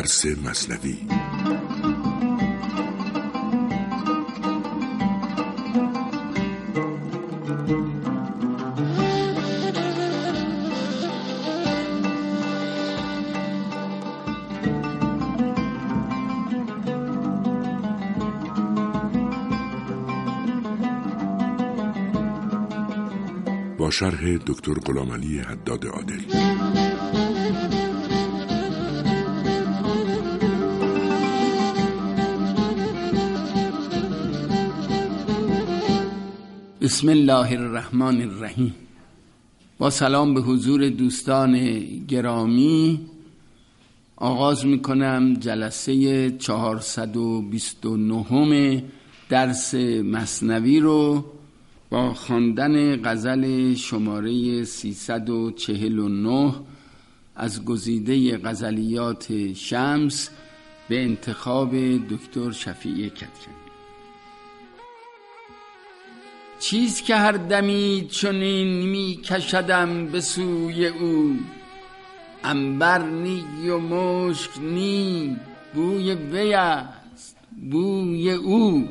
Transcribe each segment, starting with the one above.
درس مثنوی. با شرح دکتر غلامعلی حداد عادل. بسم الله الرحمن الرحیم. با سلام به حضور دوستان گرامی آغاز میکنم جلسه 429 درس مثنوی رو با خواندن غزل شماره 349 از گزیده غزلیات شمس به انتخاب دکتر شفیع کدکنی. چیز که هر دمی چنین می کشدم به سوی او، عنبر نی و مشک نی، بوی وی است بوی او.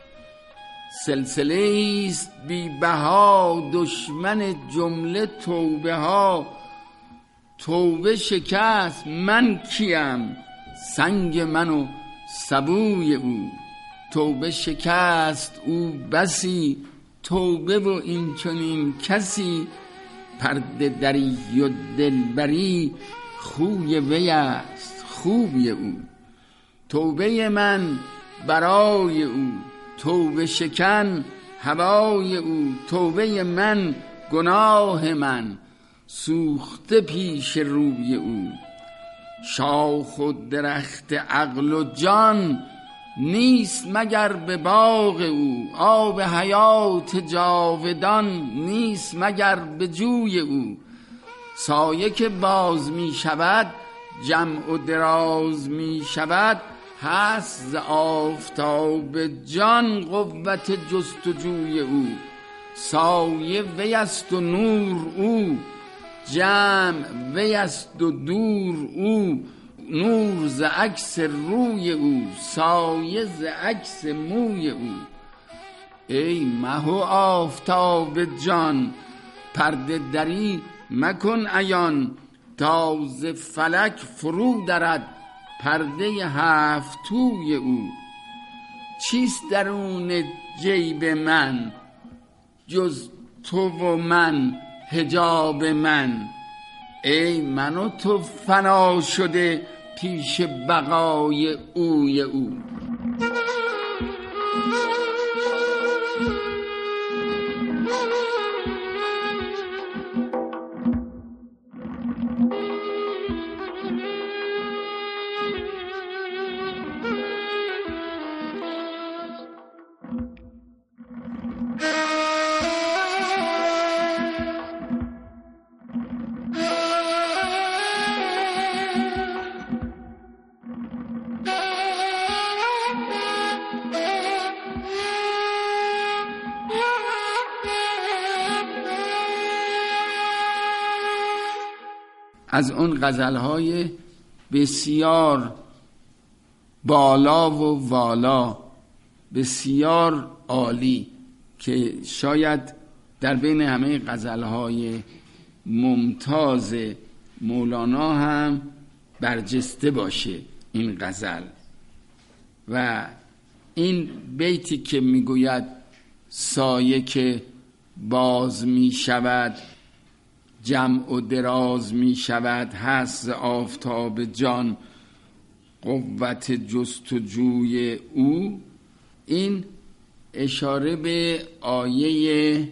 سلسله است بی بها دشمن جمله توبه ها، توبه شکست من کیم سنگ من و سبوی او. توبه شکست او بسی، توبه و این چنین کسی، پرده دری و دلبری خوی وی است خوی او. توبه من برای او، توبه شکن هوای او. توبه من گناه من سوخته پیش روی او. شاخ و درخت عقل و جان نیست مگر به باغ او. آب حیات جاودان نیست مگر به جوی او. سایه که باز می شود جمع و دراز می شود، هست ز آفتاب جان قوت جستجوی او. سایه وی است و نور او، جمع وی است و دور او. نور ز عکس روی او، سایه ز عکس موی او. ای مه و آفتاب جان پرده دری مکن عیان، تا ز فلک فرو درد پرده هفت توی او. چیست درون جیب من جز تو و من حجاب من؟ ای من و تو فنا شده پیش بقای اوی او. از اون غزل‌های بسیار بالا و والا، بسیار عالی که شاید در بین همه غزل‌های ممتاز مولانا هم برجسته باشه این غزل. و این بیتی که میگوید سایه که باز می شود جمع و دراز می شود، هست آفتاب جان قوت جستجوی او، این اشاره به آیه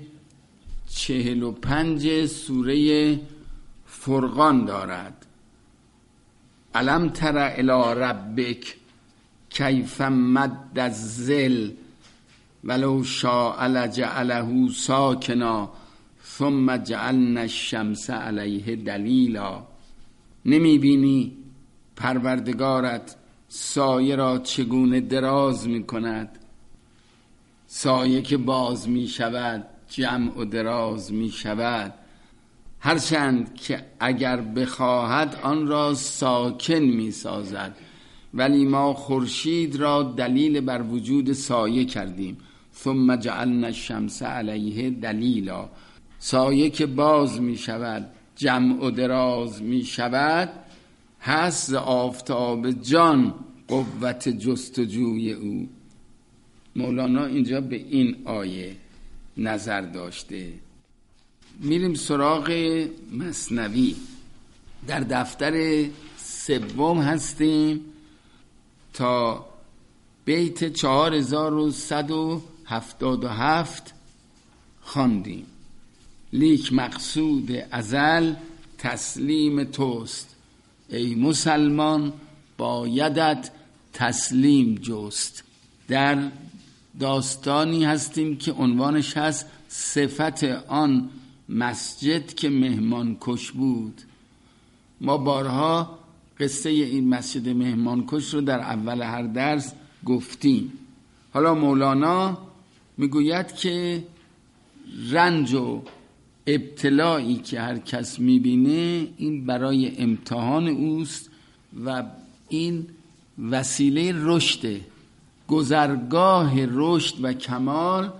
45 سوره فرقان دارد. الم تر الی ربک کیف مد الظل ولو شاء لجعله ساکنا ثم جعلنا الشمس علیه دلیلا. نمی بینی پروردگارت سایه را چگونه دراز می کند؟ سایه که باز می شود جمع و دراز می شود، هرچند که اگر بخواهد آن را ساکن می سازد. ولی ما خورشید را دلیل بر وجود سایه کردیم. ثم جعلنا الشمس علیه دلیلا. سایه که باز می شود، جمع و دراز می شود، هست آفتاب جان قوت جستجوی او. مولانا اینجا به این آیه نظر داشته. میریم سراغ مثنوی. در دفتر 3 هستیم تا بیت 4177 خواندیم. لیک مقصود ازل تسلیم توست، ای مسلمان بایدت تسلیم جست. در داستانی هستیم که عنوانش هست صفت آن مسجد که مهمان کش بود. ما بارها قصه این مسجد مهمان کش رو در اول هر درس گفتیم. حالا مولانا میگوید که رنج و ابتلایی که هر کس میبینه این برای امتحان اوست و این وسیله رشده. گذرگاه رشد و کمال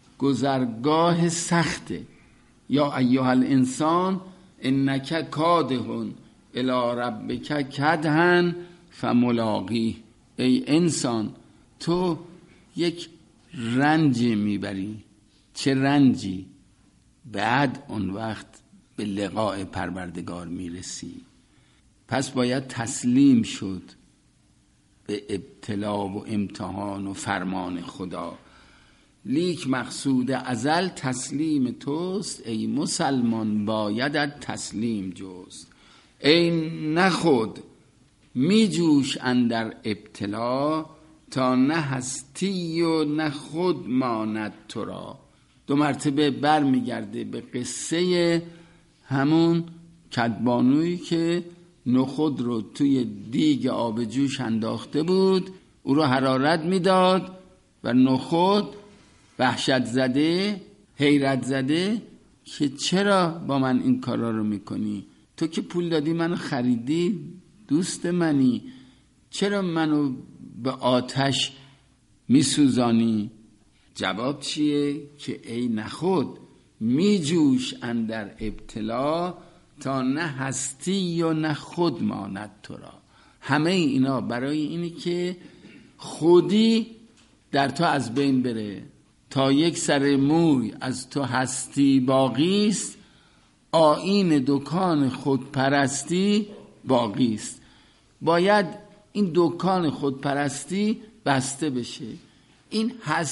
گذرگاه سخته. یا ایها الانسان انک کادح الی ربک کدحا فملاقیه. ای انسان تو یک رنج میبری. چه رنجی؟ بعد اون وقت به لقاء پروردگار میرسی. پس باید تسلیم شد به ابتلا و امتحان و فرمان خدا. لیک مقصود ازل تسلیم توست، ای مسلمان بایدت تسلیم جست. ای نخود می جوش اندر ابتلا، تا نه هستی و نه خود ماند تو را. 2 مرتبه بر میگرده به قصه همون کدبانویی که نخود رو توی دیگ آب جوش انداخته بود، او رو حرارت میداد و نخود وحشت زده، حیرت زده که چرا با من این کارا رو میکنی؟ تو که پول دادی منو خریدی، دوست منی، چرا منو به آتش میسوزانی؟ جواب چیه؟ که ای نخود میجوش اندر ابتلا، تا نه هستی و نه خود ماند تو را. همه اینا برای اینی که خودی در تو از بین بره. تا یک سر موی از تو هستی باقیست، آیین دکان خودپرستی باقیست. باید این دکان خودپرستی بسته بشه. این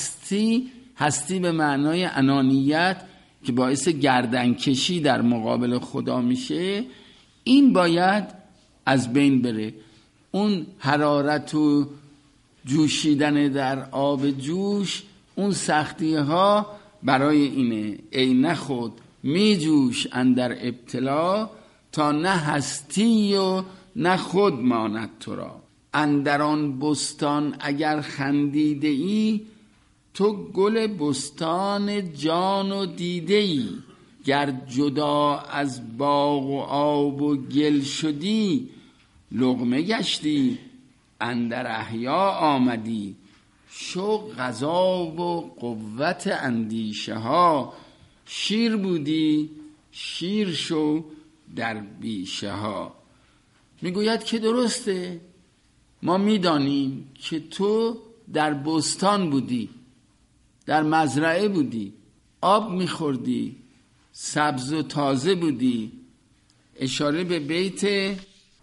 هستی به معنای انانیت که باعث گردنکشی در مقابل خدا میشه، این باید از بین بره. اون حرارت و جوشیدن در آب جوش، اون سختی ها برای اینه. ای نخود می جوش اندر ابتلا، تا نه هستی و نه خود ماند تو را. اندر آن بستان اگر خندیده ای، تو گل بستان جان و دیده ای. گر جدا از باغ و آب و گل شدی، لقمه گشتی اندر احیا آمدی. شو غذا و قوت اندیشه ها، شیر بودی شیر شو در بیشه ها. میگوید که درسته، ما میدانیم که تو در بستان بودی، در مزرعه بودی، آب میخوردی، سبز و تازه بودی. اشاره به بیت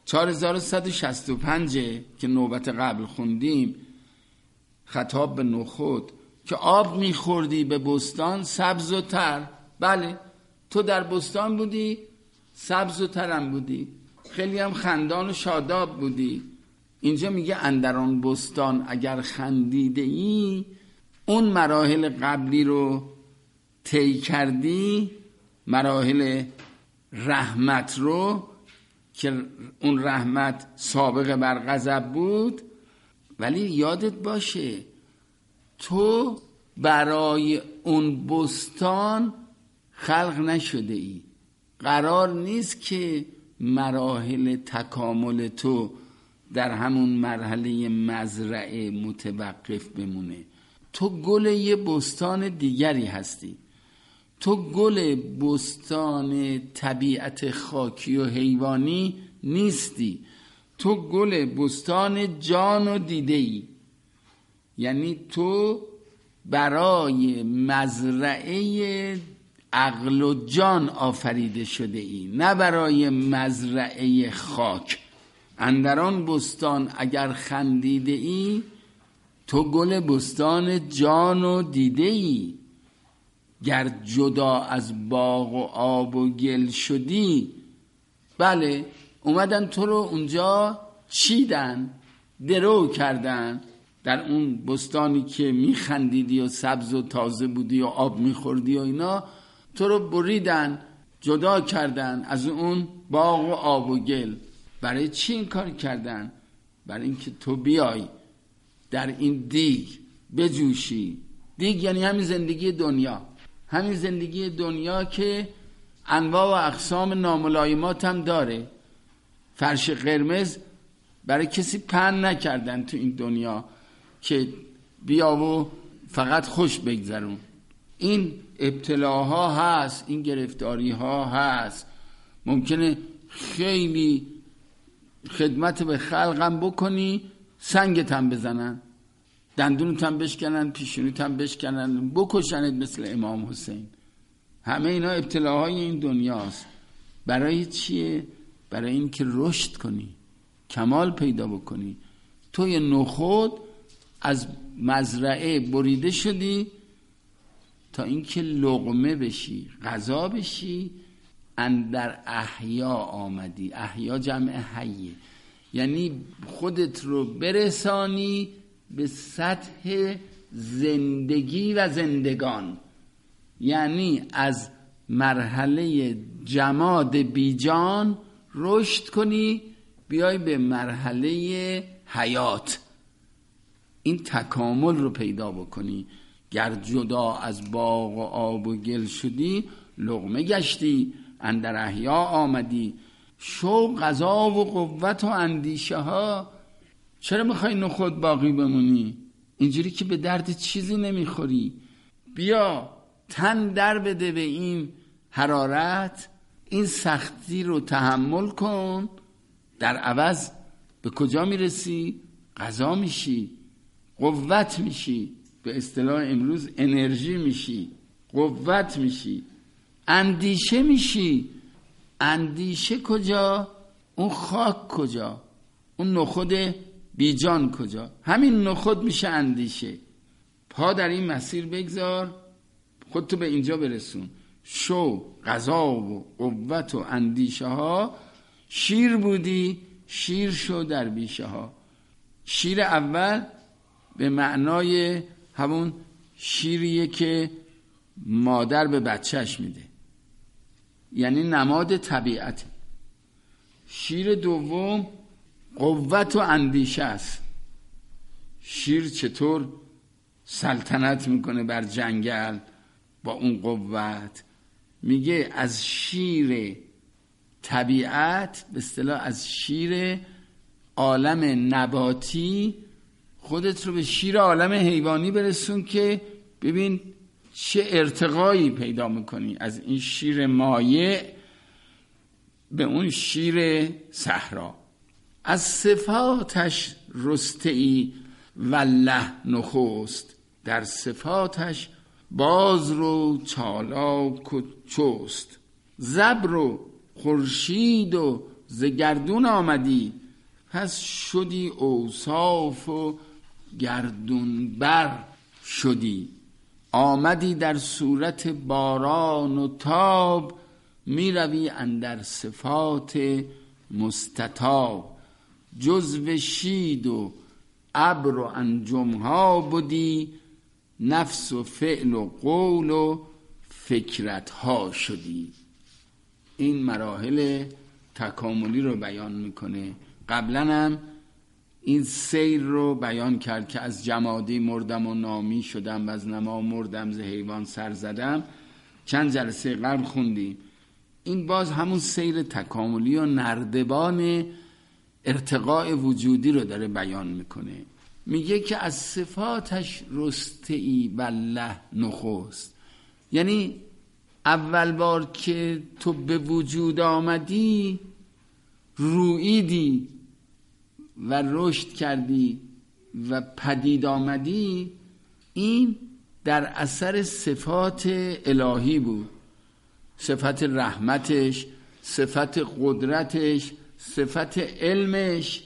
4165 که نوبت قبل خوندیم، خطاب به نخود که آب میخوردی به بستان سبز و تر. بله، تو در بستان بودی، سبز و ترم بودی، خیلی هم خندان و شاداب بودی. اینجا میگه اندر آن بستان اگر خندیده ای، اون مراحل قبلی رو طی کردی، مراحل رحمت رو که اون رحمت سابقه بر غضب بود. ولی یادت باشه تو برای اون بستان خلق نشده ای. قرار نیست که مراحل تکامل تو در همون مرحله مزرعه متوقف بمونه. تو گل یه بستان دیگری هستی. تو گل بستان طبیعت خاکی و حیوانی نیستی. تو گل بستان جان و دیده‌ای. یعنی تو برای مزرعه عقل و جان آفریده شده ای، نه برای مزرعه خاک. اندران بستان اگر خندیده ای، تو گل بستان جان و دیده ای. گر جدا از باغ و آب و گل شدی، بله اومدن تو رو اونجا چیدن، درو کردن. در اون بستانی که میخندیدی و سبز و تازه بودی و آب میخوردی و اینا، تو رو بریدن، جدا کردن از اون باغ و آب و گل. برای چی این کار کردن؟ برای اینکه تو بیای در این دیگ بجوشی. دیگ یعنی همین زندگی دنیا، همین زندگی دنیا که انواع و اقسام ناملایمات هم داره. فرش قرمز برای کسی پهن نکردن تو این دنیا که بیا و فقط خوش بگذرون. این ابتلاها هست، این گرفتاری ها هست. ممکنه خیلی خدمت به خلقم بکنی، سنگت هم بزنن، دندونت هم بشکنن، پیشونیت هم بشکنن، بکشنت مثل امام حسین. همه اینا ابتلاهای این دنیاست. برای چیه؟ برای این که رشد کنی، کمال پیدا بکنی. توی نخود از مزرعه بریده شدی تا اینکه لقمه بشی، غذا بشی. اندر احیا آمدی. احیا جمع حیه، یعنی خودت رو برسانی به سطح زندگی و زندگان. یعنی از مرحله جماد بیجان رشد کنی، بیای به مرحله حیات. این تکامل رو پیدا بکنی. گر جدا از باغ و آب و گل شدی، لقمه گشتی، اندر احیا آمدی. شوق، غذا و قوت و اندیشه ها. چرا میخوای نخود باقی بمونی؟ اینجوری که به درد چیزی نمیخوری. بیا تن در بده به این حرارت، این سختی رو تحمل کن. در عوض به کجا میرسی؟ غذا میشی، قوت میشی، به اصطلاح امروز انرژی میشی، قوت میشی، اندیشه میشی. اندیشه کجا؟ اون خاک کجا؟ اون نخود بیجان کجا؟ همین نخود میشه اندیشه. پا در این مسیر بگذار، خودتو به اینجا برسون. شو، غذا و قوت و اندیشه ها. شیر بودی، شیر شو در بیشه ها. شیر اول به معنای همون شیریه که مادر به بچهش میده، یعنی نماد طبیعت. شیر دوم قوت و اندیشه است. شیر چطور سلطنت میکنه بر جنگل با اون قوت؟ میگه از شیر طبیعت، به اصطلاح از شیر عالم نباتی، خودت رو به شیر عالم حیوانی برسون که ببین چه ارتقایی پیدا میکنی از این شیر مایع به اون شیر صحرا. از صفاتش رسته‌ای والله نخست، در صفاتش باز رو چالاک و چست. زبر و خورشید و ز گردون آمدی، پس شدی اوصاف و گردون بر شدی. آمدی در صورت باران و تاب، می روی اندر صفات مستطاب. جزو شید و ابر و انجمها بودی، نفس و فعل و قول و فکرتها شدی. این مراحل تکاملی رو بیان میکنه. قبلا هم این سیر رو بیان کرد که از جمادی مردم و نامی شدم و از نما مردم ز حیوان سر زدم. چند جلسه قبل خوندیم. این باز همون سیر تکاملی و نردبان ارتقاء وجودی رو داره بیان میکنه. میگه که از صفاتش رسته‌ای والله نخست. یعنی اول بار که تو به وجود آمدی، رویدی و رشد کردی و پدید آمدی، این در اثر صفات الهی بود. صفت رحمتش، صفت قدرتش، صفت علمش،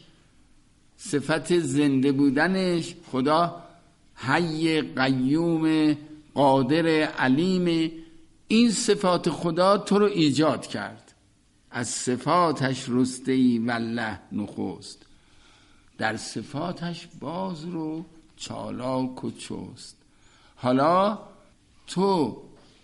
صفت زنده بودنش. خدا حی قیوم قادر علیم، این صفات خدا تو رو ایجاد کرد. از صفاتش رسته‌ای والله نخست، در صفاتش باز رو چالاک و چست. حالا تو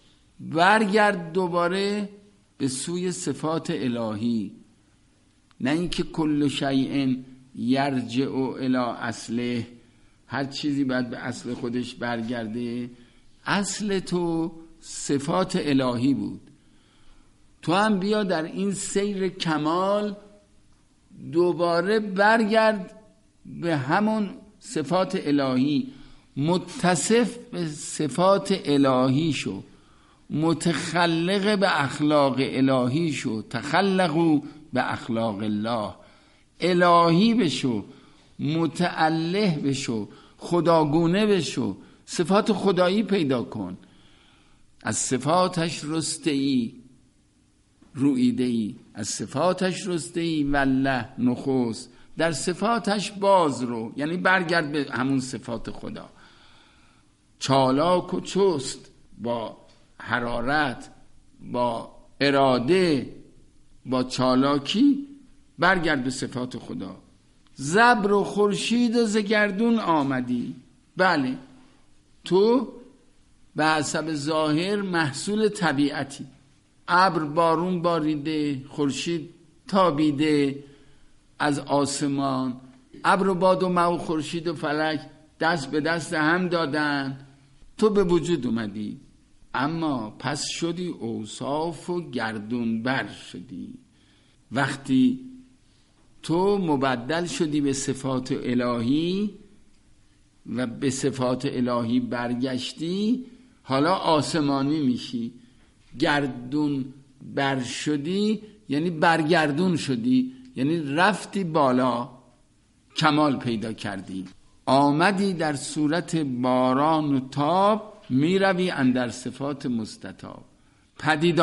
برگرد دوباره به سوی صفات الهی، نه اینکه کل شیء یرجع الی اصله، هر چیزی باید به اصل خودش برگرده. اصل تو صفات الهی بود. تو هم بیا در این سیر کمال دوباره برگرد به همون صفات الهی، متصف به صفات الهی شو، متخلق به اخلاق الهی شو. تخلقوا به اخلاق الله، الهی بشو، متأله بشو، خداگونه بشو، صفات خدایی پیدا کن. از صفاتش رسته‌ای رویده‌ای، از صفاتش رسته‌ای والله نخست، در صفاتش باز رو، یعنی برگرد به همون صفات خدا. چالاک و چست، با حرارت، با اراده، با چالاکی برگرد به صفات خدا. زبر و خورشید و زگردون آمدی. بله، تو به حسب ظاهر محصول طبیعتی. ابر بارون باریده، خورشید تابیده از آسمان، ابر و باد و مه و خورشید و فلک دست به دست هم دادن، تو به وجود اومدی. اما پس شدی اوصاف و گردون بر شدی. وقتی تو مبدل شدی به صفات الهی و به صفات الهی برگشتی، حالا آسمانی میشی. گردون بر شدی یعنی برگردون شدی، یعنی رفتی بالا، کمال پیدا کردی. آمدی در صورت باران و تاب، میروی اندر صفات مستطاب. پدید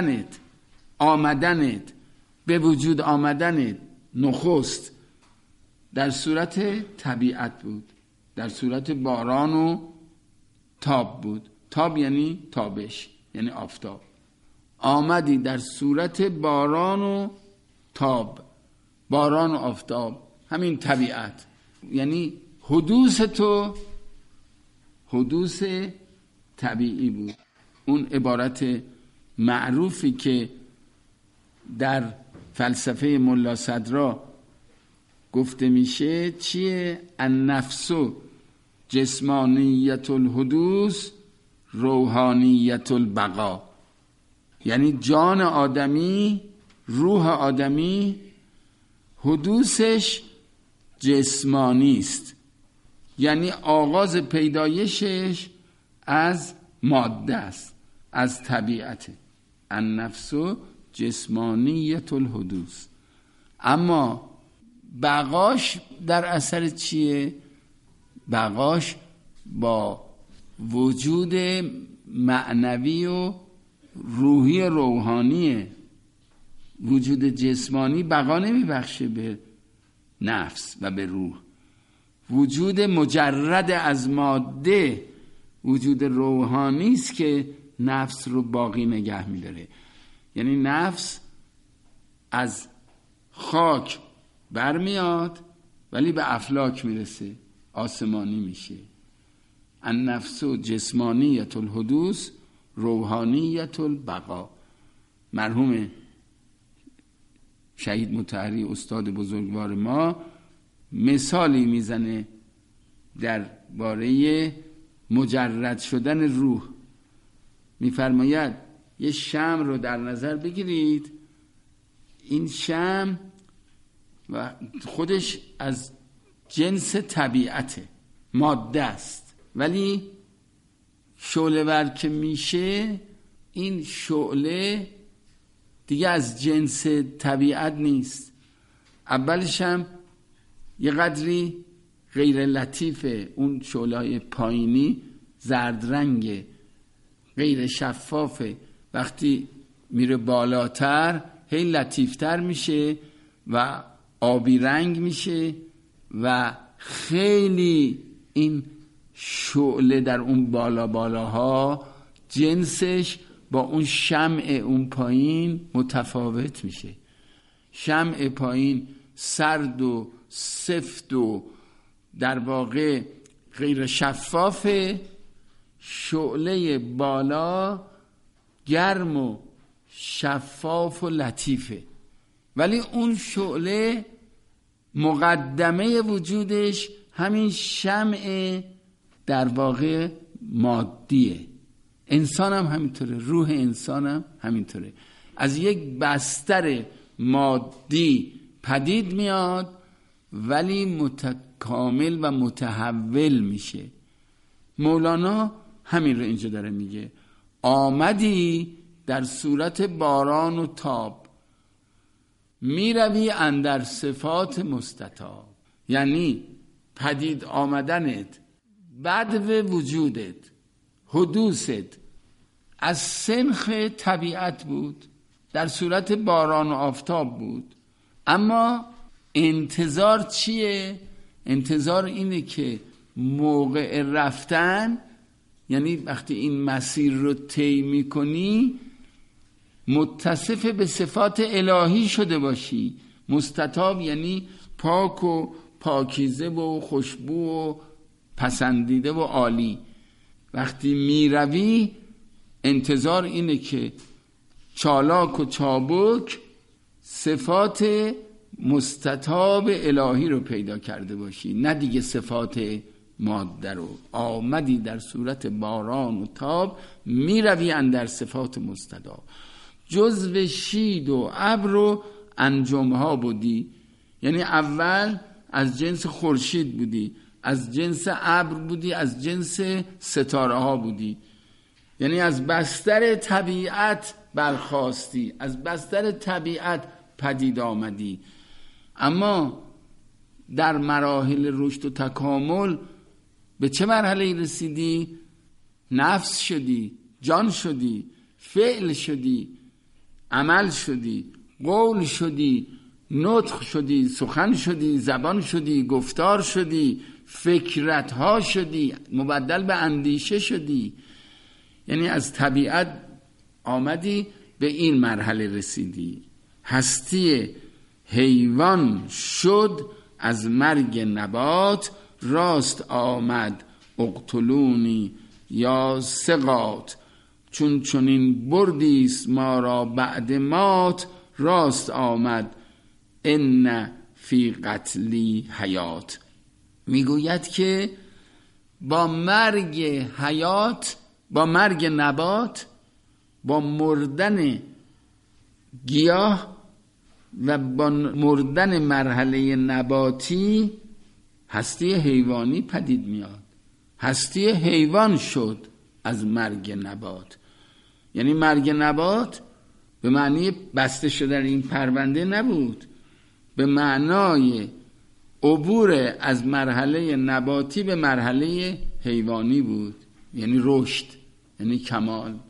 آمدنت، به وجود آمدنت نخست در صورت طبیعت بود، در صورت باران و تاب بود. تاب یعنی تابش، یعنی آفتاب. آمدی در صورت باران و تاب، باران و آفتاب، همین طبیعت. یعنی حدوث تو حدوث طبیعی بود. اون عبارت معروفی که در فلسفه ملا صدرا گفته میشه چیه؟ النفس جسمانیت الحدوث روحانیت البقا. یعنی جان آدمی، روح آدمی حدوثش جسمانی است، یعنی آغاز پیدایشش از ماده است، از طبیعته. النفس جسمانیت الحدوث. اما بقاش در اثر چیه؟ بقاش با وجود معنوی و روحی روحانیه. وجود جسمانی بقا نمیبخشه به نفس و به روح. وجود مجرد از ماده وجود روحانی است که نفس رو باقی نگه میداره. یعنی نفس از خاک برمیاد ولی به افلاک میرسه، آسمانی میشه. النفس جسمانیت الحدوث روحانیت البقا. مرحوم شهید مطهری استاد بزرگوار ما مثالی میزنه در باره مجرد شدن روح. میفرماید یه شمع رو در نظر بگیرید. این شمع و خودش از جنس طبیعته، ماده است، ولی شعله ور که میشه این شعله دیگه از جنس طبیعت نیست. اولش هم یه قدری غیر لطیفه، اون شعله پایینی زرد رنگه، غیر شفافه، وقتی میره بالاتر هی لطیفتر میشه و آبی رنگ میشه و خیلی این شعله در اون بالاها جنسش با اون شمع اون پایین متفاوت میشه. شمع پایین سرد و سفت و در واقع غیر شفافه، شعله بالا گرم و شفاف و لطیفه، ولی اون شعله مقدمه وجودش همین شمع در واقع مادیه. انسان هم همینطوره، روح انسان هم همینطوره، از یک بستر مادی پدید میاد ولی متکامل و متحول میشه. مولانا همین رو اینجا داره میگه، آمدی در صورت باران و تاب، میروی اندر صفات مستطاب. یعنی پدید آمدنت، بدو وجودت، حدوثت از سنخ طبیعت بود، در صورت باران و آفتاب بود. اما انتظار چیه؟ انتظار اینه که موقع رفتن، یعنی وقتی این مسیر رو طی میکنی، متصف به صفات الهی شده باشی. مستطاب یعنی پاک و پاکیزه و خوشبو و پسندیده و عالی. وقتی میروی انتظار اینه که چالاک و چابک صفات مستطاب الهی رو پیدا کرده باشی، نه دیگه صفات ماده رو. آمدی در صورت باران و تاب، میروی اندر صفات مستطاب. جزو شید و ابر و انجمها بودی، یعنی اول از جنس خورشید بودی، از جنس ابر بودی، از جنس ستاره ها بودی، یعنی از بستر طبیعت برخاستی، از بستر طبیعت پدید آمدی. اما در مراحل رشد و تکامل به چه مرحله رسیدی؟ نفس شدی، جان شدی، فعل شدی، عمل شدی، قول شدی، نطق شدی، سخن شدی، زبان شدی، گفتار شدی، فکرت ها شدی، مبدل به اندیشه شدی. یعنی از طبیعت آمدی به این مرحله رسیدی. هستی حیوان شد از مرگ نبات، راست آمد اقتلونی یا ثقات. چون چنین بردیست ما را بعد مات، راست آمد ان فی قتلی حیات. میگوید که با مرگ حیات، با مرگ نبات، با مردن گیاه و با مردن مرحله نباتی هستی حیوانی پدید میاد. هستی حیوان شد از مرگ نبات. یعنی مرگ نبات به معنی بسته شدن این پرونده نبود، به معنای عبور از مرحله نباتی به مرحله حیوانی بود، یعنی رشد، یعنی کمال.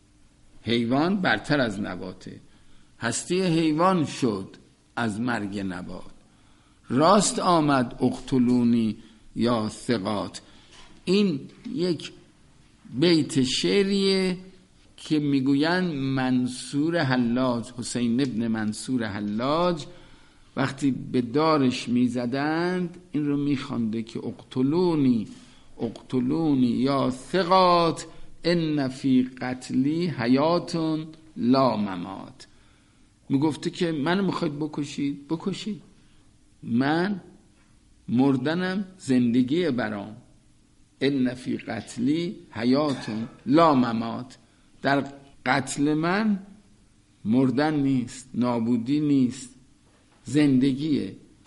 حیوان برتر از نباته. هستی حیوان شد از مرگ نبات. راست آمد اقتلونی یا ثقات. این یک بیت شعریه که میگوین منصور حلاج، حسین ابن منصور حلاج وقتی به دارش میزدند این رو میخوانده که اقتلونی اقتلونی یا ثقات، ان فی قتلی حیاتون لا ممات. میگفته که من میخواید بکشید، بکشید، من مردنم زندگی برام. ان فی قتلی حیاتون لا ممات. در قتل من مردن نیست، نابودی نیست، زندگیه.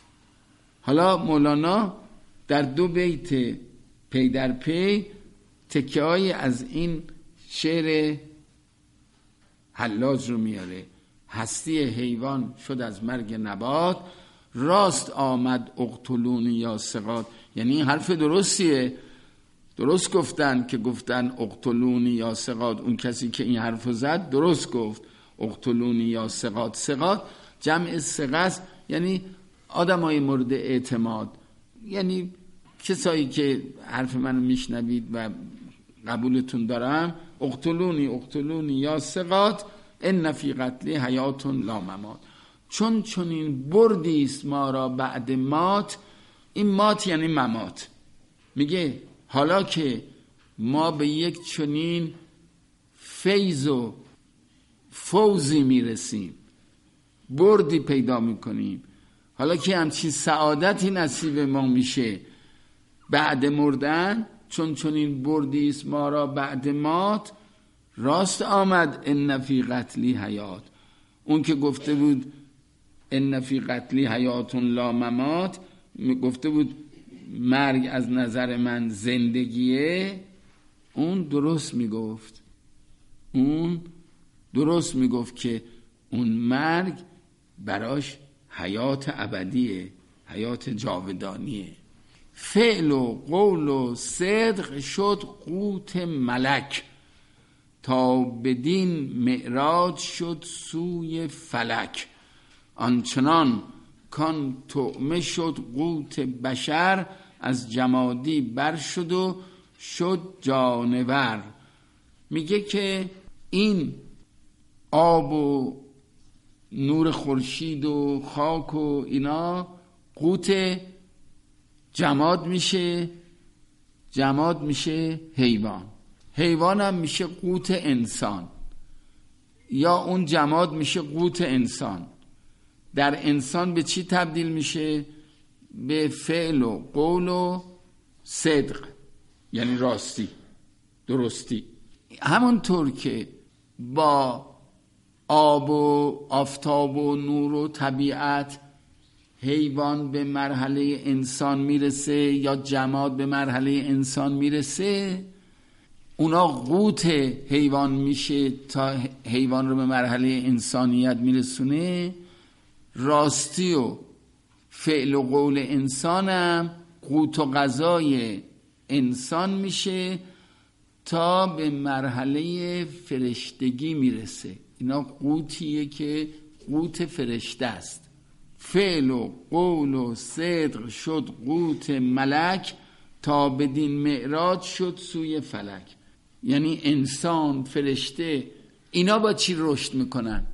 حالا مولانا در 2 بیت پی در پی تکه‌ای از این شعر حلاج رو میاره. هستی حیوان شد از مرگ نبات، راست آمد اقتلونی یا ثقات. یعنی این حرف درستیه، درست گفتن که گفتن اقتلونی یا ثقات. اون کسی که این حرف زد درست گفت اقتلونی یا ثقات. ثقات جمع ثقه است، یعنی آدمای مورد اعتماد، یعنی کسایی که حرف منو میشنوید و قبولتون دارم. اقتلونی یا ثقات ان فی قتلی حیات لا ممات. چون این بردی است ما را بعد مات. این مات یعنی ممات. میگه حالا که ما به یک چنین فیض و فوزی میرسیم، بردی پیدا میکنیم، حالا که همچین سعادتی نصیب ما میشه بعد مردن، چون این بردی است ما را بعد مات، راست آمد ان فی قتلی حیات. اون که گفته بود ان فی قتلی حیات لا ممات، گفته بود مرگ از نظر من زندگیه، اون درست میگفت که اون مرگ براش حیات ابدیه، حیات جاودانیه. فعل و قول و صدق شد قوت ملک، تا بدین معراج شد سوی فلک. آنچنان کان طعمه شد قوت بشر، از جمادی بر شد و شد جانور. میگه که این آب و نور خورشید و خاک و اینا قوت جماد میشه حیوان هم میشه قوت انسان، یا اون جماد میشه قوت انسان. در انسان به چی تبدیل میشه؟ به فعل و قول و صدق، یعنی راستی، درستی. همونطور که با آب و آفتاب و نور و طبیعت حیوان به مرحله انسان میرسه یا جماد به مرحله انسان میرسه، اونا قوت حیوان میشه تا حیوان رو به مرحله انسانیت میرسونه. راستی و فعل و قول انسانم قوت و غذای انسان میشه تا به مرحله فرشتگی میرسه. اینا قوتیه که قوت فرشته است. فعل و قول و صدق شد قوت ملک، تا بدین معراج شد سوی فلک. یعنی انسان، فرشته، اینا با چی رشد میکنن؟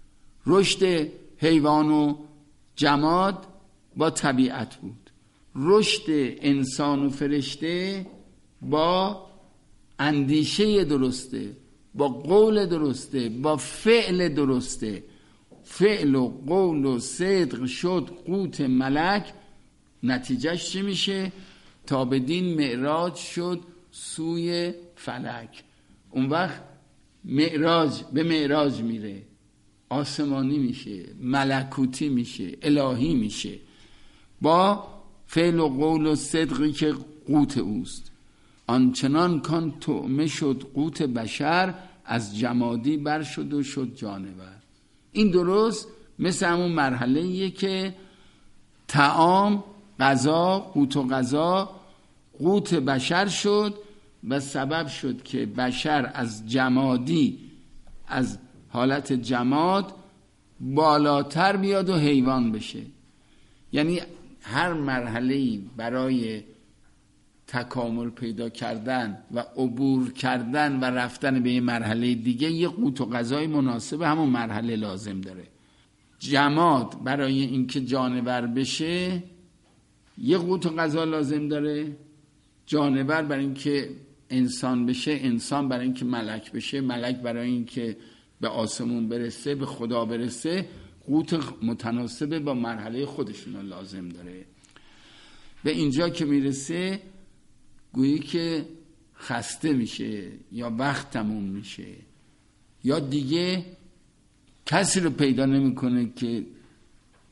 رشد حیوان و جماد با طبیعت بود، رشد انسان و فرشته با اندیشه درسته، با قول درسته، با فعل درسته. فعل و قول و صدق شد قوت ملک، نتیجهش چی میشه؟ تا بدین معراج شد سوی فلک. اون وقت معراج به معراج میره، آسمانی میشه، ملکوتی میشه، الهی میشه، با فعل و قول و صدقی که قوت اوست. آنچنان کان طعمه شد قوت بشر، از جمادی بر شد و شد جانور. این درست مثل همون مرحله‌ایه که طعام، غذا، قوت و غذا قوت بشر شد و سبب شد که بشر از جمادی، از حالت جماد بالاتر بیاد و حیوان بشه. یعنی هر مرحله‌ای برای تکامل پیدا کردن و عبور کردن و رفتن به یه مرحله دیگه یه قوت و غذای مناسب همون مرحله لازم داره. جماد برای اینکه جانور بشه یه قوت و غذا لازم داره، جانور برای اینکه انسان بشه، انسان برای اینکه ملک بشه، ملک برای اینکه به آسمون برسه، به خدا برسه، قوت متناسب با مرحله خودشون لازم داره. به اینجا که میرسه گویی که خسته میشه یا وقت تموم میشه یا دیگه کسی رو پیدا نمیکنه که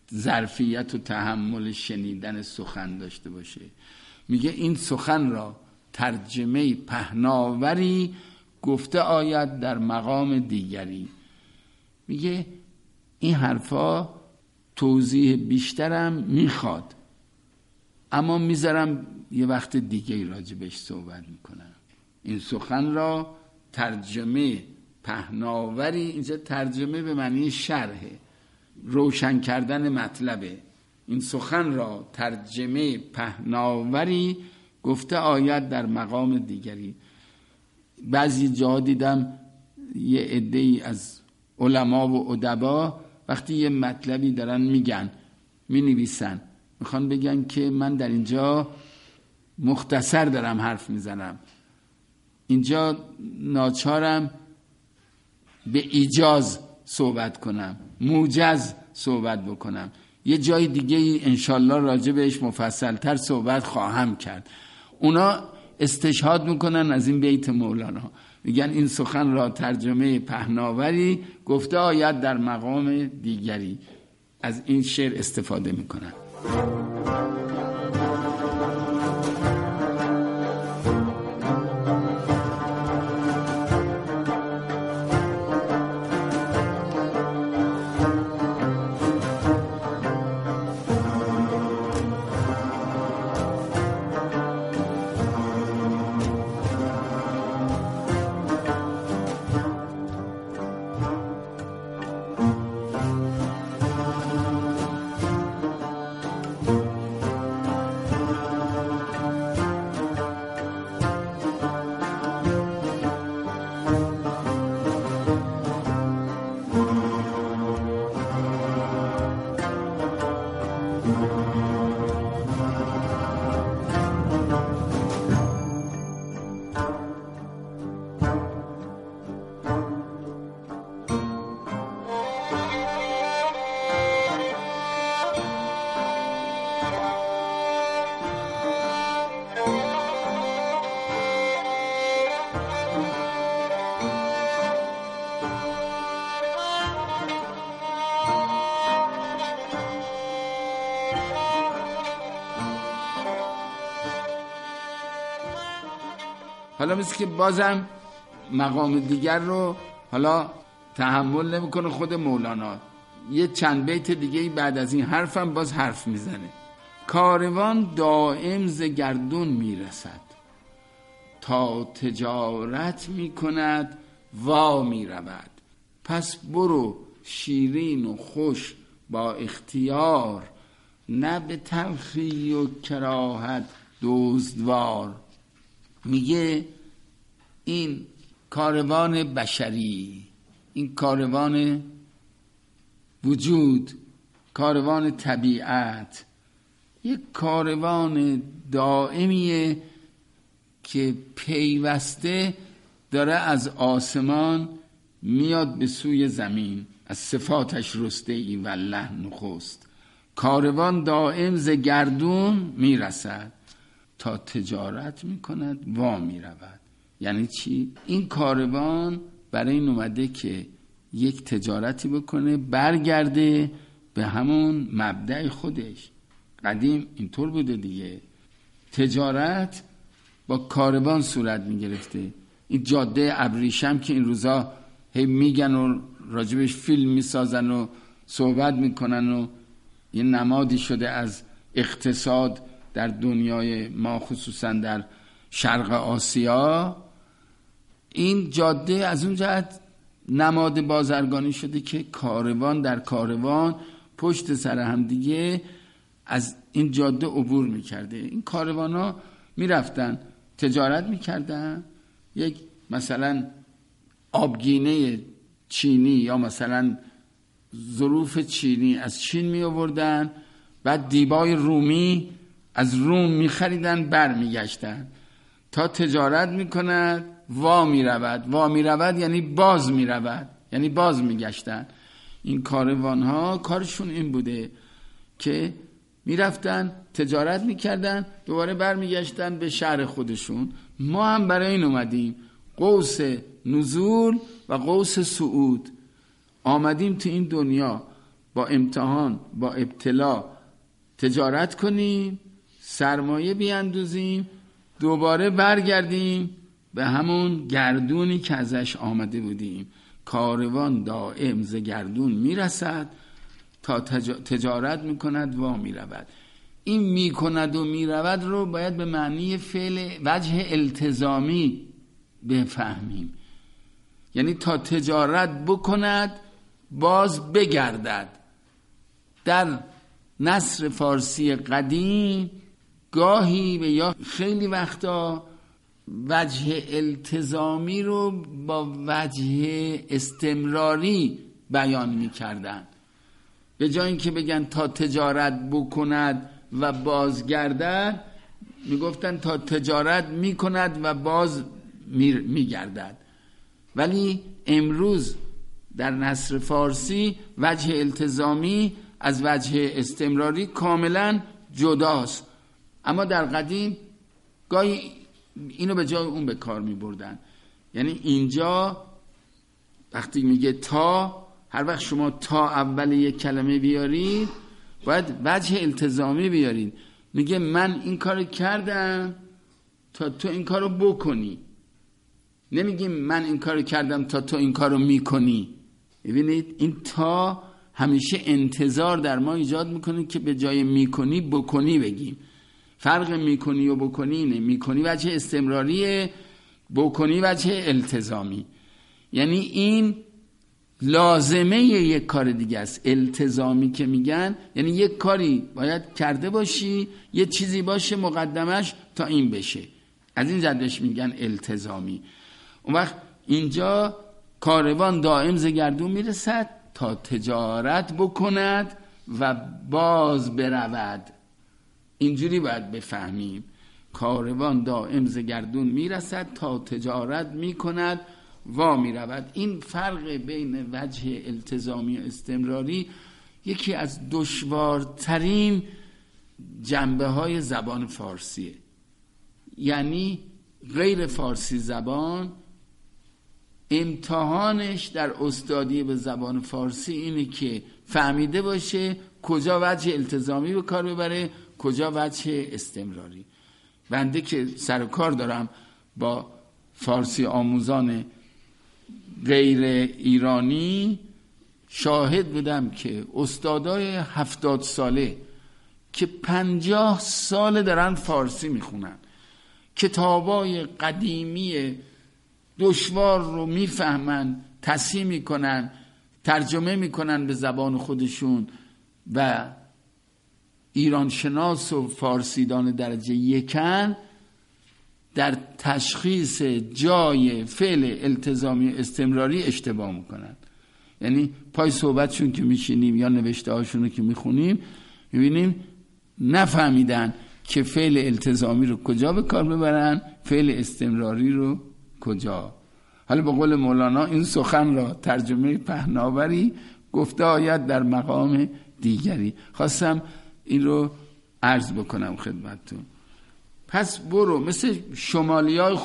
ظرفیت و تحمل شنیدن سخن داشته باشه. میگه این سخن را ترجمه پهناوری گفته آید در مقام دیگری. میگه این حرفا توضیح بیشترم میخواد، اما میذارم یه وقت دیگه راجبش صحبت میکنم. این سخن را ترجمه پهناوری، اینجا ترجمه به معنی شرحه، روشن کردن مطلبه. این سخن را ترجمه پهناوری گفته آید در مقام دیگری. بعضی جا دیدم یه عده‌ای از علما و ادبا وقتی یه مطلبی دارن میگن، مینویسن، میخوان بگن که من در اینجا مختصر دارم حرف میزنم، اینجا ناچارم به ایجاز صحبت کنم، موجز صحبت بکنم، یه جای دیگه انشالله راجع بهش مفصلتر صحبت خواهم کرد. اونا استشهاد میکنن از این بیت مولانا، میگن این سخن را ترجمه پهناوری گفته آید در مقام دیگری. از این شعر استفاده میکنن. حالا مثل که بازم مقام دیگر رو حالا تحمل نمیکنه خود مولانا، یه چند بیت دیگه بعد از این حرفم باز حرف میزنه. کاروان دائم ز گردون میرسد، تا تجارت میکند وا میرود. پس برو شیرین و خوش با اختیار، نه به تلخی و کراهت دزدوار. میگه این کاروان بشری، این کاروان وجود، کاروان طبیعت، یک کاروان دائمیه که پیوسته داره از آسمان میاد به سوی زمین، از صفاتش رسته ای والله نخست. کاروان دائم ز گردون میرسد، تا تجارت میکند وا میرود. یعنی چی؟ این کاروان برای این اومده که یک تجارتی بکنه، برگرده به همون مبدأ خودش. قدیم اینطور بوده دیگه، تجارت با کاروان صورت میگرفته. این جاده ابریشم که این روزا هی میگن و راجبش فیلم میسازن و صحبت میکنن و یه نمادی شده از اقتصاد در دنیای ما، خصوصا در شرق آسیا. این جاده از اون جهت نماد بازرگانی شده که کاروان در کاروان پشت سر هم دیگه از این جاده عبور میکرده. این کاروان ها میرفتن تجارت میکردن، یک مثلا آبگینه چینی یا مثلا ظروف چینی از چین می آوردن، بعد دیبای رومی از روم می خریدن، بر می گشتن تا تجارت می کند وا می رود. وا می رود یعنی باز می رود، یعنی باز می گشتن. این کاروان ها کارشون این بوده که می رفتن تجارت می کردن، دوباره بر می گشتن به شهر خودشون. ما هم برای این اومدیم، قوس نزول و قوس صعود، آمدیم تو این دنیا با امتحان با ابتلا تجارت کنیم، سرمایه بیاندوزیم، دوباره برگردیم به همون گردونی که ازش آمده بودیم. کاروان دائم ز گردون میرسد تا تجارت میکند و میرود. این میکند و میرود رو باید به معنی فعل وجه التزامی بفهمیم، یعنی تا تجارت بکند باز بگردد. در نثر فارسی قدیم گاهی و یا خیلی وقتا وجه التزامی رو با وجه استمراری بیان می‌کردن. به جای اینکه بگن تا تجارت بکند و بازگردد، میگفتن تا تجارت میکند و باز میگردد. ولی امروز در نثر فارسی وجه التزامی از وجه استمراری کاملا جداست، اما در قدیم گاهی اینو به جای اون به کار می بردن. یعنی اینجا وقتی میگه تا، هر وقت شما تا اول یک کلمه بیارید باید وجه التزامی بیارید. میگه من این کارو کردم تا تو این کارو بکنی، نمیگیم من این کارو کردم تا تو این کارو میکنی. ببینید این تا همیشه انتظار در ما ایجاد میکنه که به جای میکنی بکنی بگیم. فرق میکنی و بکنی اینه، میکنی وجه استمراریه، بکنی وجه التزامی. یعنی این لازمه یک کار دیگه است. التزامی که میگن یعنی یک کاری باید کرده باشی، یه چیزی باشه مقدمش تا این بشه، از این جدش میگن التزامی. اون وقت اینجا کاروان دائم ز گردون میرسد تا تجارت بکند و باز برود. اینجوری باید بفهمیم. کاروان دائم ز گردون میرسد تا تجارت میکند و میرود. این فرق بین وجه التزامی و استمراری یکی از دشوارترین جنبه های زبان فارسیه. یعنی غیر فارسی زبان امتحانش در استادی به زبان فارسی اینه که فهمیده باشه کجا وجه التزامی به کار ببره، کجا وجه استمراری. بنده که سر و کار دارم با فارسی آموزان غیر ایرانی، شاهد بودم که استادای 70 ساله که 50 ساله دارن فارسی میخونن، کتابای قدیمی دشوار رو میفهمن، تصحیح میکنن، ترجمه میکنن به زبان خودشون و ایران شناس و فارسیدان درجه یکن، در تشخیص جای فعل التزامی استمراری اشتباه میکنن. یعنی پای صحبتشون که میشینیم یا نوشته هاشون که میخونیم میبینیم نفهمیدن که فعل التزامی رو کجا به کار ببرن، فعل استمراری رو کجا. حالا به قول مولانا این سخن را ترجمه پهناوری گفته آید در مقام دیگری. خواستم این رو عرض بکنم خدمتتون. پس برو مثل شمالیای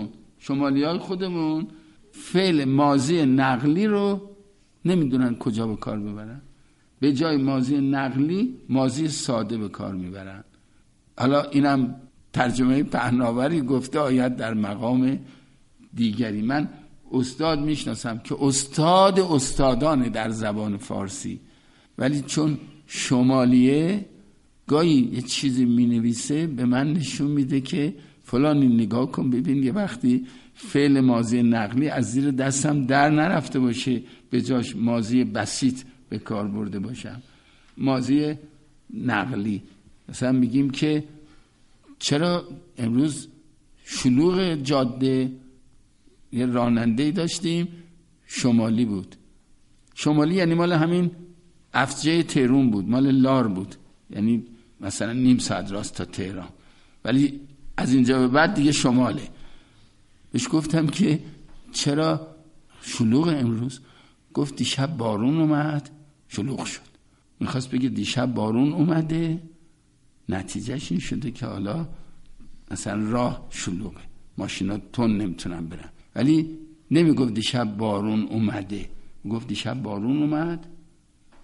خودمون فعل ماضی نقلی رو نمیدونن کجا به کار ببرن، به جای ماضی نقلی ماضی ساده به کار میبرن. حالا اینم ترجمه پهناوری گفته آید در مقام دیگری. من استاد میشناسم که استادان در زبان فارسی، ولی چون شمالیه گاهی یه چیزی مینویسه به من نشون میده که فلانی نگاه کن ببین، یه وقتی فعل ماضی نقلی از زیر دستم در نرفته باشه، به جاش ماضی بسیط به کار برده باشم. ماضی نقلی مثلا میگیم که چرا امروز شلوغ جاده، یه راننده‌ای داشتیم شمالی بود. شمالی یعنی مال همین افجه تهران بود، مال لار بود، یعنی مثلا نیم ساعت راست تا تهران، ولی از اینجا به بعد دیگه شماله. بهش گفتم که چرا شلوغ امروز؟ گفت دیشب بارون اومد شلوغ شد. میخواست بگه دیشب بارون اومده نتیجهش این شده که حالا مثلا راه شلوغه، ماشینا تون نمیتونن برن. ولی نمیگفت دیشب بارون اومده، گفت دیشب بارون اومد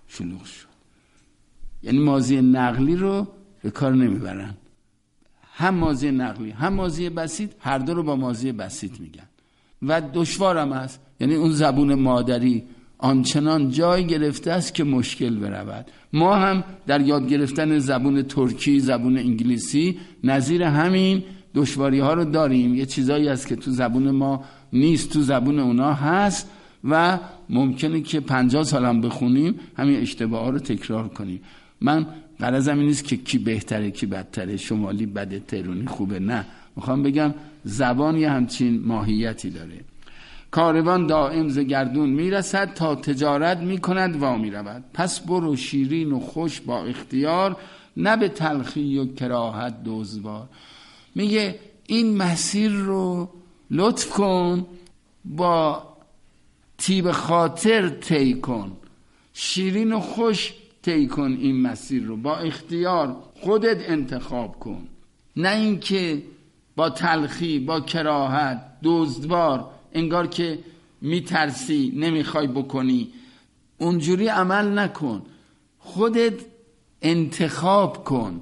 شلوغ شد. یعنی ماضی نقلی رو به کار نمیبرن، هم ماضی نقلی هم ماضی بسیط، هر دو رو با ماضی بسیط میگن و دشوارم است. یعنی اون زبون مادری آنچنان جای گرفته است که مشکل برود. ما هم در یاد گرفتن زبون ترکی، زبون انگلیسی نظیر همین دشواری ها رو داریم. یه چیزایی هست که تو زبون ما نیست، تو زبون اونا هست و ممکنه که 50 سال هم بخونیم همین اشتباه ها رو تکرار کنیم. من غرضم این نیست که کی بهتره کی بدتره، شمالی بده تهرانی خوبه، نه، میخوام بگم زبان یه همچین ماهیتی داره. کاروان دائم ز گردون میرسد، تا تجارت میکند وا میرود. پس برو شیرین و خوش با اختیار، نه به تلخی و کراهت دزدوار. میگه این مسیر رو لطف کن، با طیب خاطر طی کن، شیرین و خوش طی کن این مسیر رو، با اختیار خودت انتخاب کن، نه اینکه با تلخی با کراهت دزدوار، انگار که میترسی نمیخوای بکنی، اونجوری عمل نکن. خودت انتخاب کن.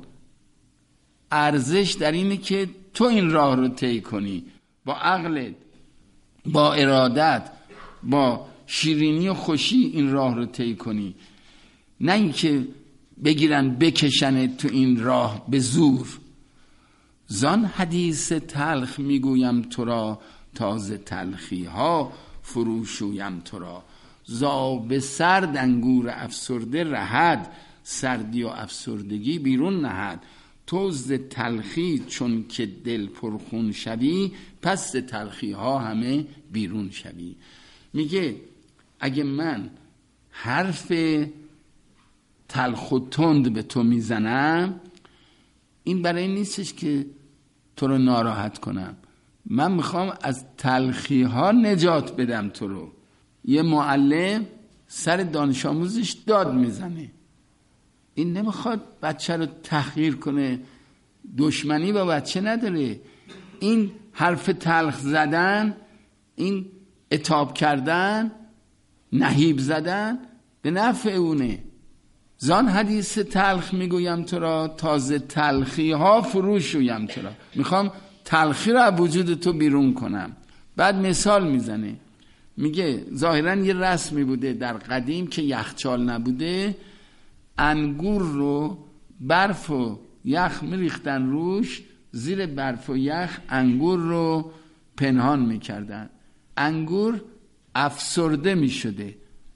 ارزش در اینه که تو این راه رو طی کنی، با عقلت، با ارادت، با شیرینی و خوشی این راه رو طی کنی، نه اینکه بگیرن بکشن تو این راه به زور. زان حدیث تلخ میگویم تو را، تازه تلخی ها فروشویم تو را. زاب سرد انگور افسرده رهد، سردی و افسردگی بیرون نهد. تو ز تلخی چون که دل پرخون شوی، پس ز تلخی ها همه بیرون شوی. میگه اگه من حرف تلخ و تند به تو میزنم، این برای این نیستش که تو رو ناراحت کنم، من میخوام از تلخی ها نجات بدم تو رو. یه معلم سر دانش آموزش داد میزنه، این نمیخواد بچه رو تحقیر کنه، دشمنی با بچه نداره. این حرف تلخ زدن، این عتاب کردن، نهیب زدن به نفع اونه. زان حدیث تلخ میگویم تو را، تازه تلخی ها فروشویم تو را. میخوام تلخی رو از وجود تو بیرون کنم. بعد مثال میزنه، میگه ظاهرا یه رسمی بوده در قدیم که یخچال نبوده، انگور رو برف و یخ میریختن روش، زیر برف و یخ انگور رو پنهان میکردن. انگور افسرده میشده.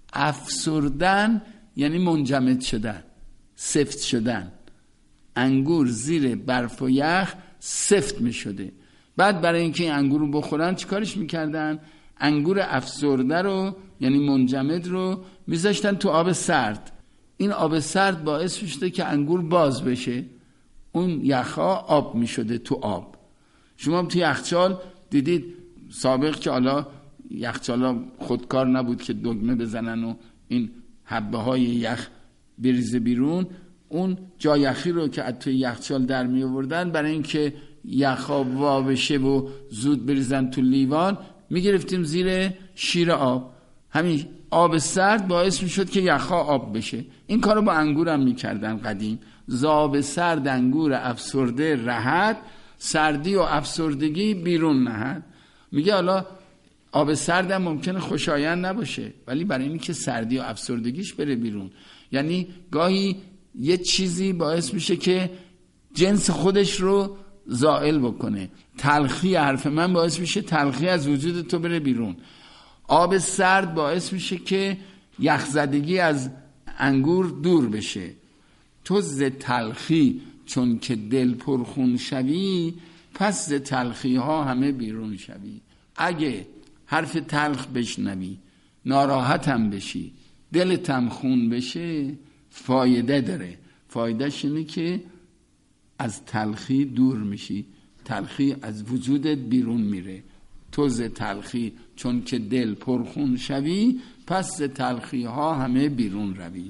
افسردن یعنی منجمد شدن، سفت شدن. انگور زیر برف و یخ سفت میشده. بعد برای اینکه این انگور رو بخورن چیکارش میکردن؟ انگور افسرده رو یعنی منجمد رو میذاشتن تو آب سرد. این آب سرد باعث میشده که انگور باز بشه، اون یخها آب میشده تو آب. شما تو یخچال دیدید سابق که حالا یخچالا خودکار نبود که دگمه بزنن و این حبه های یخ بریزه بیرون، اون جا یخی رو که از توی یخچال در می آوردن برای اینکه یخها وا بشه و زود بریزن تو لیوان، می گرفتیم زیر شیر آب. همین آب سرد باعث می شد که یخها آب بشه. این کارو با انگور هم می کردن قدیم. زاب سرد انگور افسرده رهد، سردی و افسردگی بیرون نهد. میگه حالا آب سرد هم ممکنه خوشایند نباشه، ولی برای اینی که سردی و افسردگیش بره بیرون، یعنی گاهی یه چیزی باعث میشه که جنس خودش رو زائل بکنه. تلخی حرف من باعث میشه تلخی از وجود تو بره بیرون. آب سرد باعث میشه که یخزدگی از انگور دور بشه. تو ز تلخی چون که دل پرخون شوی، پس ز تلخی ها همه بیرون شوی. اگه حرف تلخ بشنوی، ناراحت هم بشی، دلت هم خون بشه، فایده داره. فایدهش اینه که از تلخی دور میشی، تلخی از وجودت بیرون میره. تو ز تلخی چون که دل پرخون شوی، پس ز تلخی ها همه بیرون روی.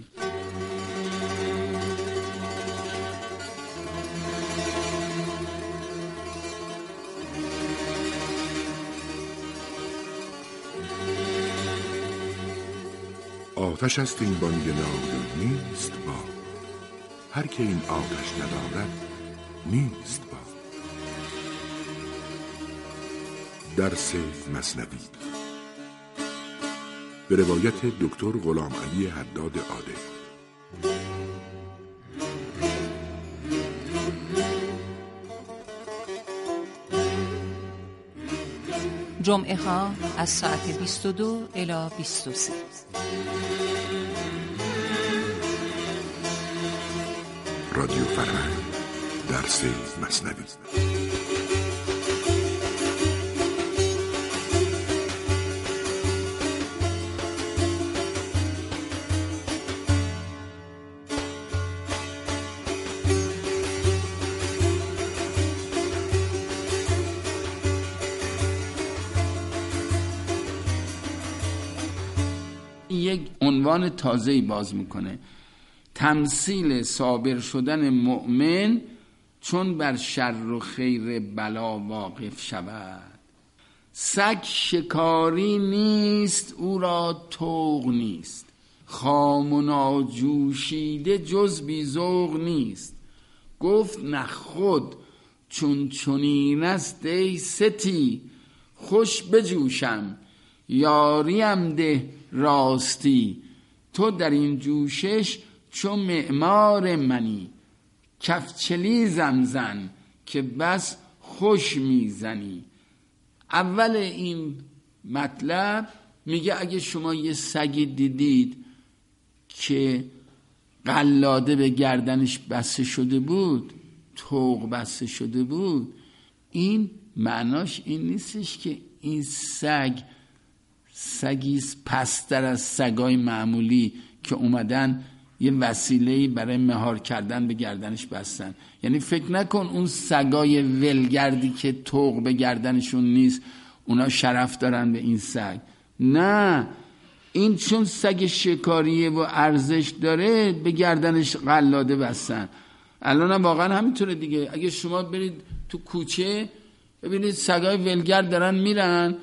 آتش است این بانگ نای نیست با، هر که این آتش ندارد نیست با. درس مثنوی به روایت دکتر غلامعلی حداد عاده. جمعه ها از ساعت 22 الی 23. رادیو فرهنگ درس مثنوی. یک عنوان تازه‌ای باز میکنه: تمثیل صابر شدن مؤمن چون بر شر و خیر بلا واقف شود. سگ شکاری نیست او را طوق نیست، خام و ناجوشیده جز بی ذوق نیست. گفت نه خود چون چنین است ای ستی، خوش بجوشم یاریم ده راستی. تو در این جوشش چون معمار منی، کفچلی زن که بس خوش میزنی. اول این مطلب میگه اگه شما یه سگی دیدید که قلاده به گردنش بسته شده بود، طوق بسته شده بود، این معناش این نیستش که این سگی پستر از سگای معمولی که اومدن یه وسیله‌ای برای مهار کردن به گردنش بستن. یعنی فکر نکن اون سگای ولگردی که طوق به گردنشون نیست اونا شرف دارن به این سگ. نه، این چون سگ شکاریه و ارزش داره به گردنش قلاده بستن. الان هم واقعا همینطوره دیگه. اگه شما برید تو کوچه ببینید سگای ولگرد دارن میرن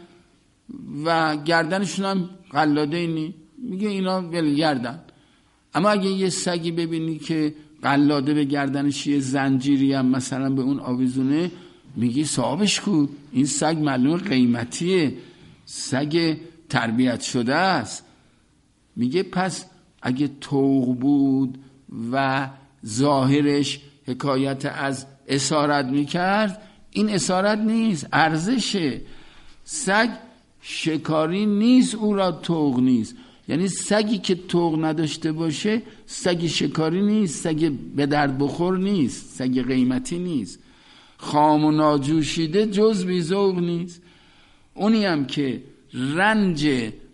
و گردنشون هم قلاده اینی، میگه اینا ولگردن. اما اگه یه سگی ببینی که قلاده به گردنش یه زنجیری هم مثلا به اون آویزونه، میگی صاحبش کو، این سگ معلوم قیمتیه، سگ تربیت شده است. میگه پس اگه طوق بود و ظاهرش حکایت از اسارت میکرد، این اسارت نیست، ارزشه. سگ شکاری نیست او را طوق نیست. یعنی سگی که طوق نداشته باشه سگ شکاری نیست، سگ به درد بخور نیست، سگ قیمتی نیست. خام و ناجوشیده جز بی ذوق نیست. اونی هم که رنج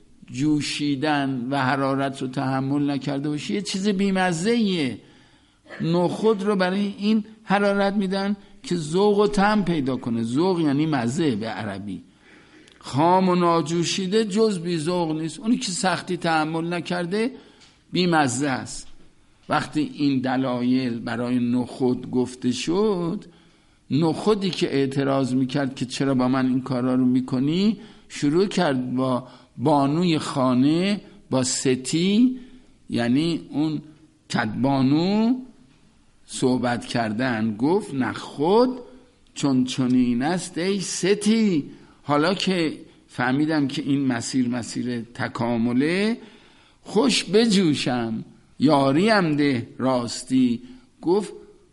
جوشیدن و حرارت رو تحمل نکرده باشه یه چیز بیمزه‌ایه. نخود رو برای این حرارت میدن که ذوق و طعم پیدا کنه. ذوق یعنی مزه به عربی. خام و ناجوشیده جز بی ذوق نیست. اونی که سختی تحمل نکرده بی مزه است. وقتی این دلایل برای نخود گفته شد، نخودی که اعتراض میکرد که چرا با من این کارا رو میکنی، شروع کرد با بانوی خانه، با ستی یعنی اون کدبانو صحبت کردن. گفت نه خود چون چنین است ای ستی. حالا که فهمیدم که این مسیر تکامله، خوش بجوشم یاریم ده راستی. گفت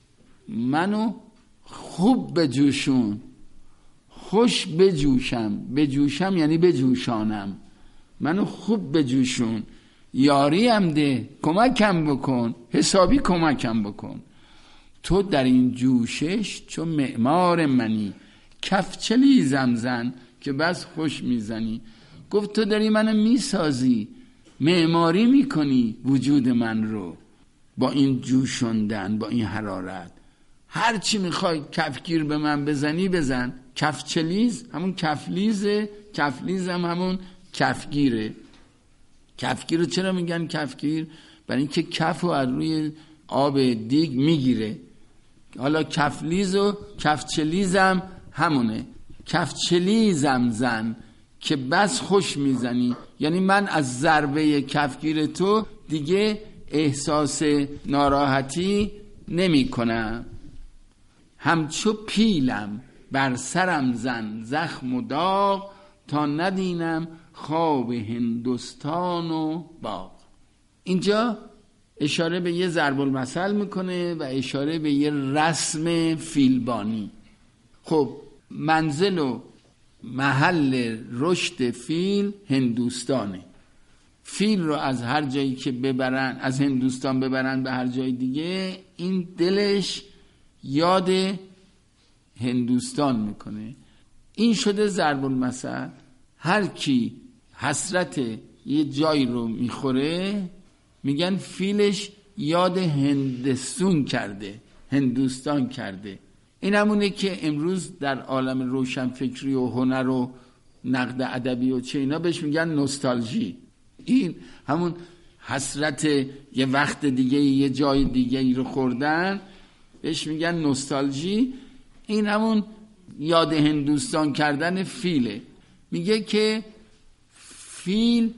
منو خوب بجوشون، خوش بجوشم. بجوشم یعنی بجوشانم. منو خوب بجوشون، یاریم ده، کمکم بکن، حسابی کمکم بکن. تو در این جوشش چون معمار منی، کفچلی زن که بس خوش میزنی. گفت تو داری منو میسازی، معماری میکنی وجود من رو با این جوشوندن، با این حرارت. هر چی میخوای کفگیر به من بزنی بزن. کفچلیز همون کفلیزه، کفلیز هم همون کفگیره. کفگیر رو چرا میگن کفگیر؟ برای اینکه کف رو از روی آب دیگ میگیره. حالا کفلیز و کفچلیز هم همونه. کفچلیزم زن که بس خوش میزنی. یعنی من از ضربه کفگیر تو دیگه احساس ناراحتی نمی کنم. همچو پیلم بر سرم زن زخم و داغ، تا ندینم خواب هندوستان و باغ. اینجا اشاره به یه ضرب المثل میکنه و اشاره به یه رسم فیلبانی. خب منزل و محل رشد فیل هندوستانه. فیل رو از هر جایی که ببرن، از هندوستان ببرن به هر جای دیگه، این دلش یاد هندوستان میکنه. این شده ضرب المثل. هر کی حسرت یه جایی رو میخوره میگن فیلش یاد هندوستان کرده. این همونه که امروز در عالم روشنفکری و هنر و نقد ادبی و چه اینا بهش میگن نوستالژی. این همون حسرت یه وقت دیگه یه جای دیگه رو خوردن بهش میگن نوستالژی. این همون یاد هندوستان کردن فیله. میگه که فیل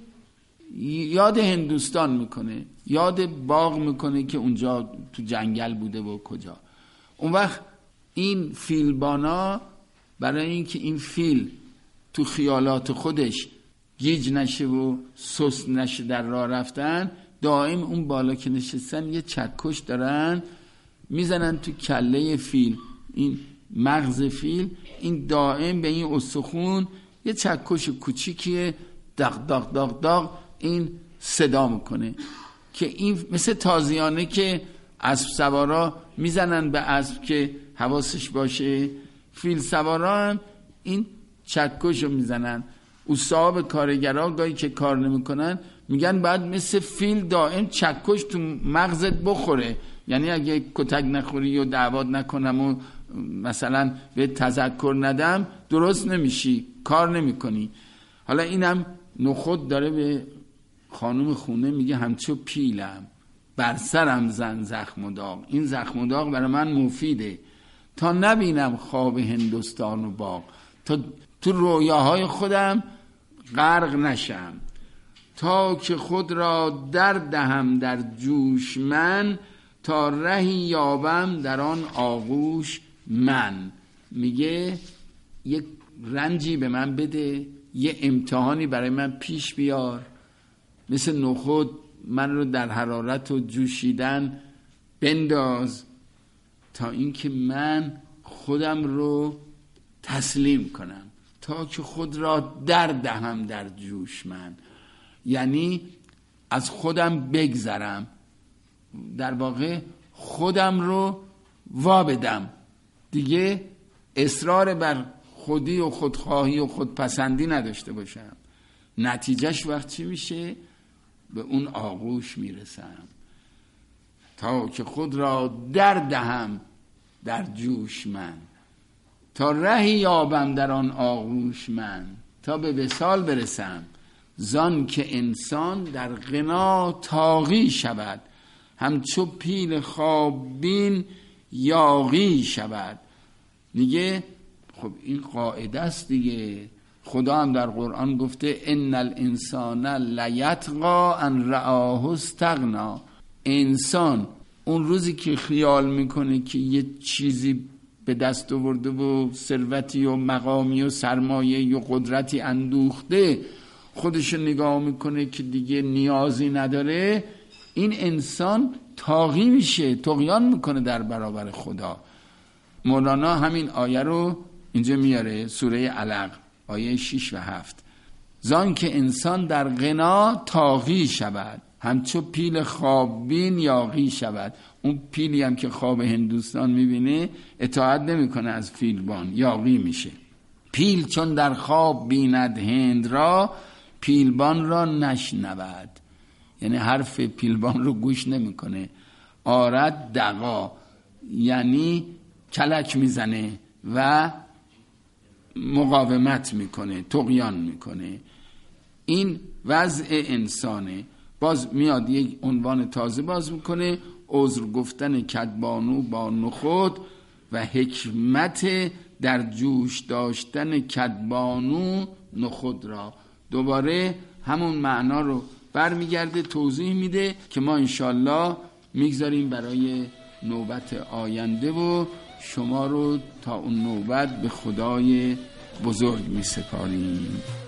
یاد هندوستان میکنه، یاد باغ میکنه که اونجا تو جنگل بوده و کجا. اون وقت این فیلبانا برای اینکه این فیل تو خیالات خودش گیج نشه و سست نشه در راه رفتن، دائم اون بالا که نشستن یه چکش دارن میزنن تو کله فیل، این مغز فیل، این دائم به این استخون یه چکش کوچیکیه دق دق دق دق این صدا میکنه که این مثل تازیانه که اسب سوارا میزنن به اسب که حواسش باشه. فیل سوارا هم این چکش رو میزنن. اصحاب کارگرها گاهی که کار نمیکنن میگن باید مثل فیل دائم چکش تو مغزت بخوره، یعنی اگه کتک نخوری و دعوت نکنم و مثلا به تذکر ندم درست نمیشی، کار نمیکنی. حالا اینم نخود داره به خانم خونه میگه همچو پیلم بر سرم زن زخم و داغ. این زخم و داغ برای من مفیده تا نبینم خواب هندوستان و باغ، تا تو رویاهای خودم غرق نشم، تا که خود را در دهم در جوش من، تا رهی یابم در آن آغوش من. میگه یک رنجی به من بده، یه امتحانی برای من پیش بیار، مثل نخود من رو در حرارت و جوشیدن بنداز، تا اینکه من خودم رو تسلیم کنم، تا که خود را در دهم در جوش من، یعنی از خودم بگذرم، در واقع خودم رو وابدم، دیگه اصرار بر خودی و خودخواهی و خودپسندی نداشته باشم. نتیجهش وقت چی میشه؟ به اون آغوش میرسم، تا که خود را در دهم در جوش من، تا رهی یابم در آن آغوش من، تا به وصال برسم. زان که انسان در غنا طاغی شود، همچو پیل خوابین یاغی شود. میگه خب این قاعده است دیگه. خدا هم در قرآن گفته ان الانسان لیطغی ان رآه استغنا. انسان اون روزی که خیال میکنه که یه چیزی به دست آورده و ثروتی و مقامی و سرمایه و قدرتی اندوخته، خودش نگاه میکنه که دیگه نیازی نداره، این انسان طاغی میشه، طغیان میکنه در برابر خدا. مولانا همین آیه رو اینجا میاره، سوره علق آیه 6 و 7. زان که انسان در غنا طاغی شود، همچو پیل خوابین یاغی شود. اون پیلی هم که خواب هندوستان میبینه اطاعت نمیکنه از فیلبان، یاغی میشه. پیل چون در خواب بیند هند را، پیلبان را نشنود. یعنی حرف پیلبان رو گوش نمیکنه. آرد دغا، یعنی کلک میزنه و مقاومت میکنه، طغیان میکنه. این وضع انسانه. باز میاد یک عنوان تازه باز میکنه، عذر گفتن کدبانو با نخود و حکمت در جوش داشتن کدبانو نخود را. دوباره همون معنا رو برمیگرده توضیح میده که ما انشالله میگذاریم برای نوبت آینده و شما رو تا اون نوبت به خدای بزرگ میسپاریم.